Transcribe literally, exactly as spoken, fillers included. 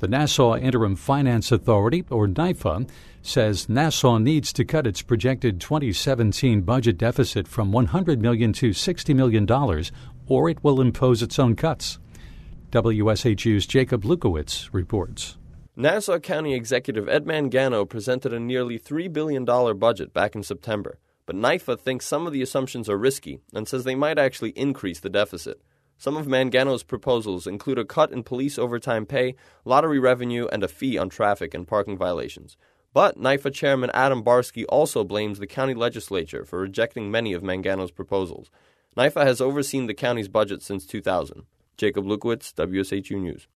The Nassau Interim Finance Authority, or NIFA, says Nassau needs to cut its projected twenty seventeen budget deficit from one hundred million dollars to sixty million dollars, or it will impose its own cuts. W S H U's Jacob Lukowitz reports. Nassau County Executive Ed Mangano presented a nearly three billion dollars budget back in September, but NIFA thinks some of the assumptions are risky and says they might actually increase the deficit. Some of Mangano's proposals include a cut in police overtime pay, lottery revenue, and a fee on traffic and parking violations. But NIFA Chairman Adam Barsky also blames the county legislature for rejecting many of Mangano's proposals. NIFA has overseen the county's budget since two thousand. Jacob Lukowitz, W S H U News.